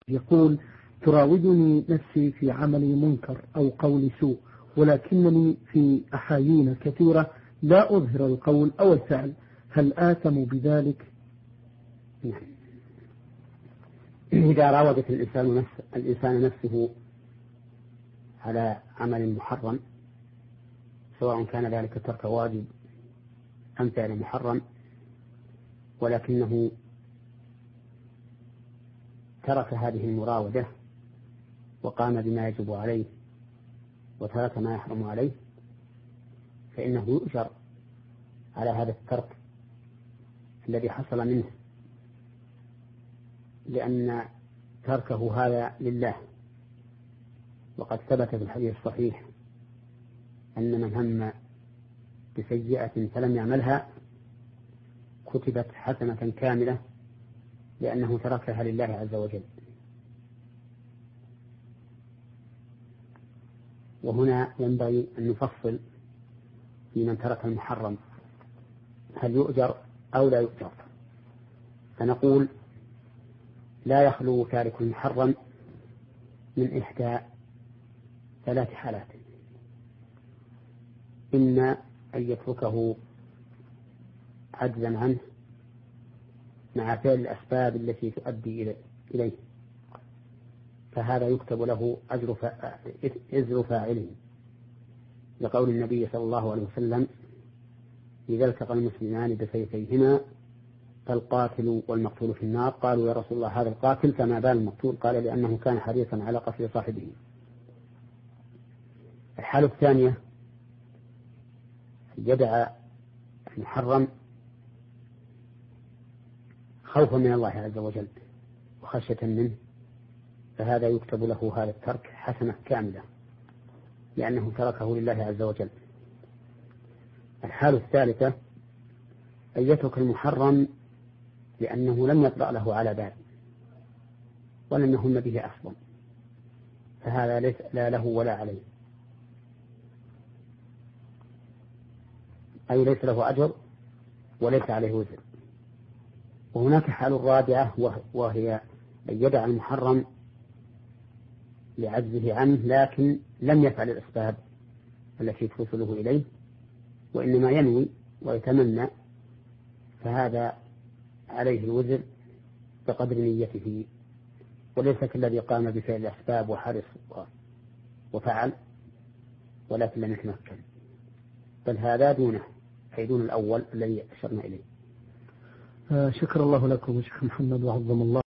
يقول: تراودني نفسي في عمل منكر أو قول سوء، ولكنني في أحايين كثيرة لا أظهر القول أو الفعل، هل آثم بذلك؟ إذا راودت الإنسان نفسه على عمل محرم، سواء كان ذلك ترك واجب أم فعل محرم، ولكنه ترك هذه المراودة وقام بما يجب عليه وترك ما يحرم عليه، فإنه يؤجر على هذا الترك الذي حصل منه، لأن تركه هذا لله. وقد ثبت في الحديث الصحيح أن من هم بسيئة فلم يعملها كتبت حسنة كاملة، لأنه تركها لله عز وجل. وهنا ينبغي أن نفصل في من ترك المحرم، هل يؤجر أو لا يؤجر؟ فنقول: لا يخلو تارك المحرم من إحدى ثلاث حالات: إما أن يتركه عجزا عنه مع فعل الأسباب التي تؤدي إليه، فهذا يكتب له إزر فاعله، لقول النبي صلى الله عليه وسلم: إذا التقى المسلمان بسيفيهما فالقاتل والمقتول في النار. قالوا: يا رسول الله، هذا القاتل فما بال المقتول؟ قال: لأنه كان حريصا على قتل صاحبه. الحالة الثانية: يدع المحرم خوفا من الله عز وجل وخشية منه، فهذا يكتب له هذا الترك حسنة كاملة، لأنه تركه لله عز وجل. الحالة الثالثة: أن يترك المحرم لأنه لم يطرأ له على بال ولم يهم به أصلا، فهذا ليس لا له ولا عليه، أي ليس له أجر وليس عليه وزر. وهناك حال رابعة، وهي أن يدع المحرم لعجزه عنه، لكن لم يفعل الأسباب التي توصله إليه، وإنما ينوي ويتمنى، فهذا عليه الوزر بقدر نيته، وليس كالذي قام بفعل الأسباب وحرص وفعل ولكن لم يتمكن، بل هذا دونه، أي دون الأول الذي أشرنا إليه. شكر الله لكم شيخ محمد وعظم الله